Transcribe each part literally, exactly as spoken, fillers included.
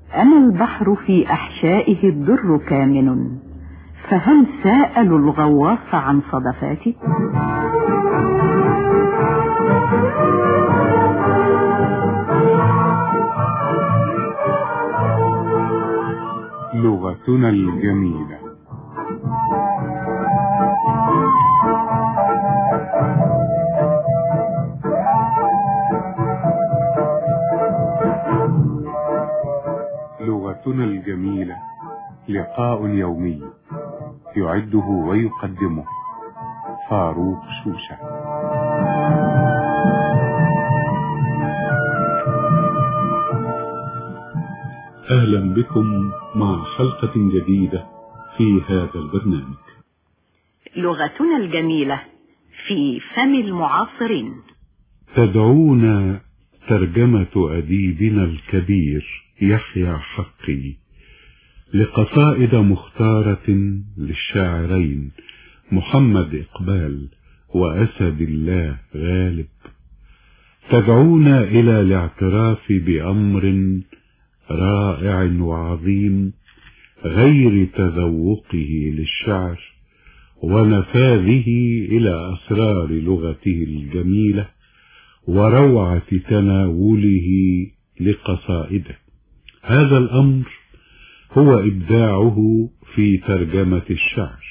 أنا البحر في أحشائه الدر كامن، فهل سألوا الغواص عن صدفاتي؟ لغتنا الجميلة. لغتنا الجميلة لقاء يومي يعده ويقدمه فاروق شوشة. أهلا بكم مع حلقة جديدة في هذا البرنامج. لغتنا الجميلة في فم المعاصرين. تدعونا ترجمة أديبنا الكبير يحيى حقي لقصائد مختارة للشاعرين محمد إقبال وأسد الله غالب، تدعونا إلى الاعتراف بأمر رائع وعظيم غير تذوقه للشعر ونفاذه إلى أسرار لغته الجميلة وروعة تناوله لقصائده. هذا الأمر هو إبداعه في ترجمة الشعر،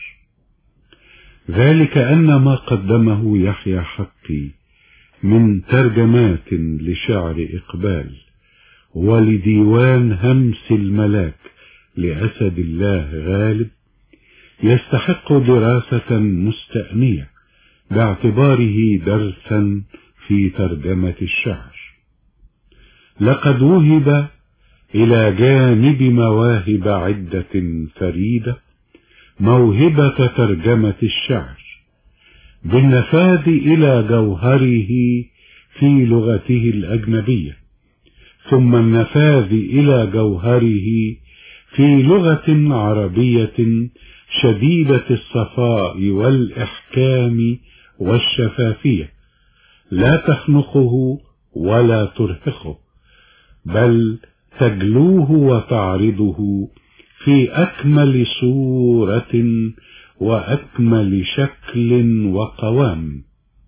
ذلك أن ما قدمه يحيى حقي من ترجمات لشعر إقبال ولديوان همس الملاك لأسد الله غالب يستحق دراسة مستأنية باعتباره درسا في ترجمة الشعر. لقد وهب إلى جانب مواهب عدة فريدة موهبة ترجمة الشعر بالنفاذ إلى جوهره في لغته الأجنبية، ثم النفاذ إلى جوهره في لغة عربية شديدة الصفاء والإحكام والشفافية، لا تخنقه ولا ترهقه، بل تجلوه وتعرضه في أكمل صورة وأكمل شكل وقوام.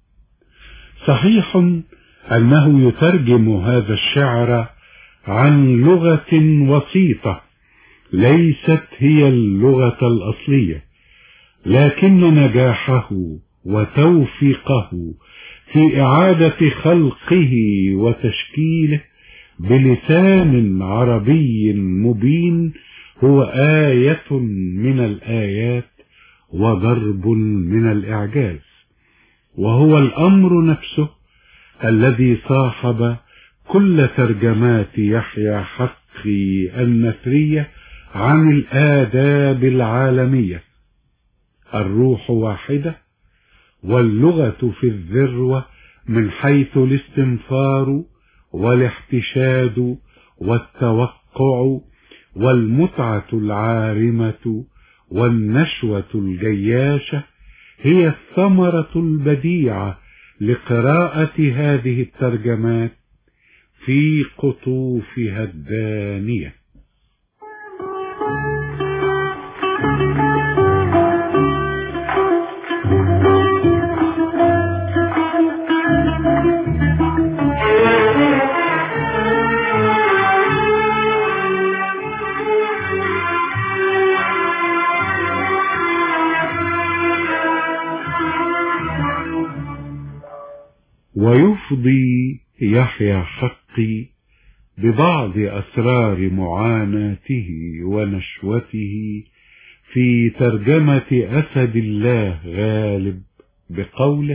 صحيح أنه يترجم هذا الشعر عن لغة وسيطة ليست هي اللغة الأصلية، لكن نجاحه وتوفيقه في إعادة خلقه وتشكيله بلسان عربي مبين هو آية من الآيات وضرب من الإعجاز، وهو الأمر نفسه الذي صاحب كل ترجمات يحيى حقي النثرية عن الآداب العالمية. الروح واحدة واللغة في الذروة من حيث الاستنفار والاحتشاد والتوقع والمتعة العارمة والنشوة الجياشة هي الثمرة البديعة لقراءة هذه الترجمات في قطوفها الدانية. ويفضي يحيى حقي ببعض أسرار معاناته ونشوته في ترجمة أسد الله غالب بقوله: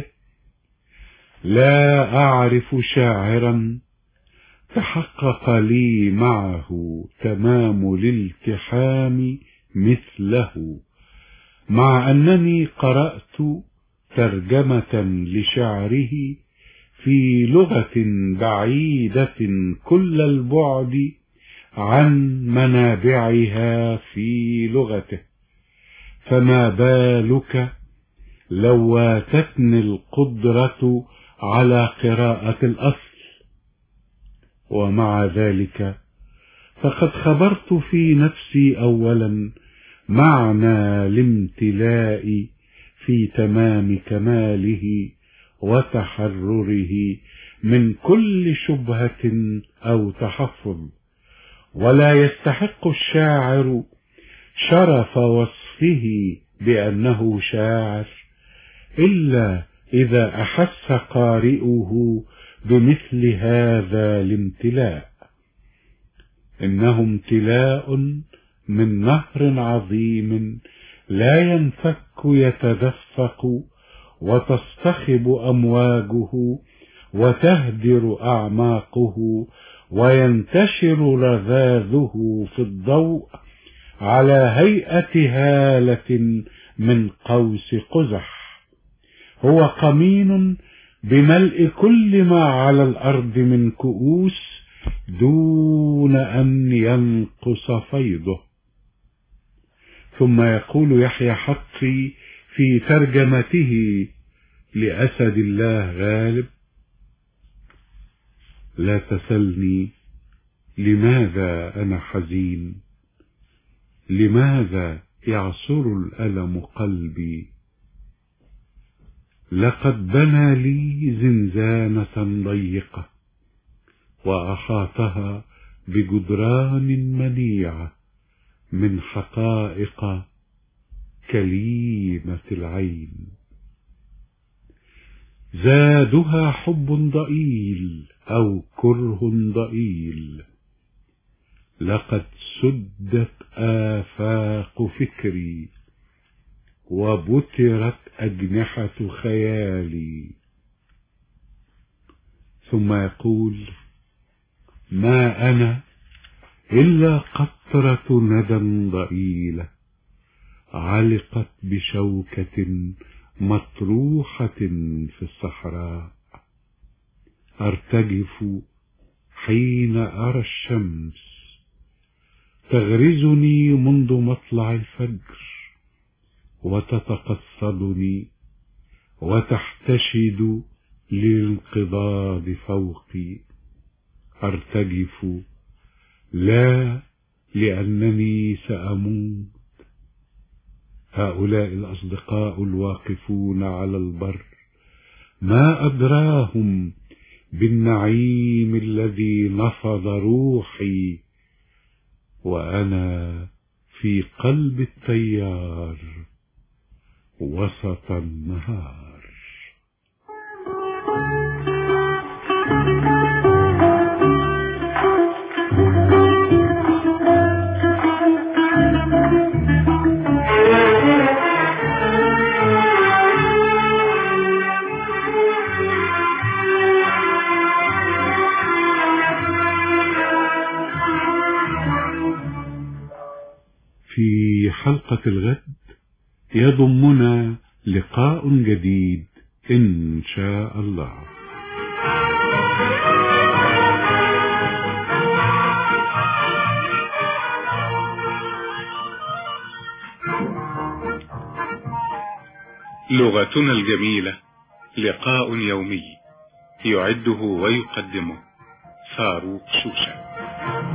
لا أعرف شاعرا تحقق لي معه تمام الالتحام مثله، مع أنني قرأت ترجمة لشعره في لغة بعيدة كل البعد عن منابعها في لغته، فما بالك لو واتتني القدرة على قراءة الأصل. ومع ذلك فقد خبرت في نفسي أولا معنى الامتلاء في تمام كماله وتحرره من كل شبهة أو تحفظ. ولا يستحق الشاعر شرف وصفه بأنه شاعر إلا إذا أحس قارئه بمثل هذا الامتلاء. إنه امتلاء من نهر عظيم لا ينفك يتدفق وتصطخب أمواجه وتهدر أعماقه وينتشر رذاذه في الضوء على هيئة هالة من قوس قزح. هو قمين بملء كل ما على الأرض من كؤوس دون أن ينقص فيضه. ثم يقول يحيى حقي في ترجمته لأسد الله غالب: لا تسلني لماذا أنا حزين، لماذا يعصر الألم قلبي، لقد بنى لي زنزانة ضيقة وأحاطها بجدران منيعة من حقائق كليمة العين، زادها حب ضئيل أو كره ضئيل. لقد سدت آفاق فكري وبترت أجنحة خيالي. ثم يقول: ما أنا إلا قطرة ندى ضئيلة علقت بشوكة مطروحة في الصحراء، أرتجف حين أرى الشمس تغرزني منذ مطلع الفجر وتتقصدني وتحتشد للانقضاض فوقي. أرتجف لا لأنني سأموت. هؤلاء الأصدقاء الواقفون على البر ما أدراهم بالنعيم الذي نفض روحي وأنا في قلب التيار وسط النهار. في حلقة الغد يضمنا لقاء جديد إن شاء الله. لغتنا الجميلة لقاء يومي يعده ويقدمه فاروق شوشة.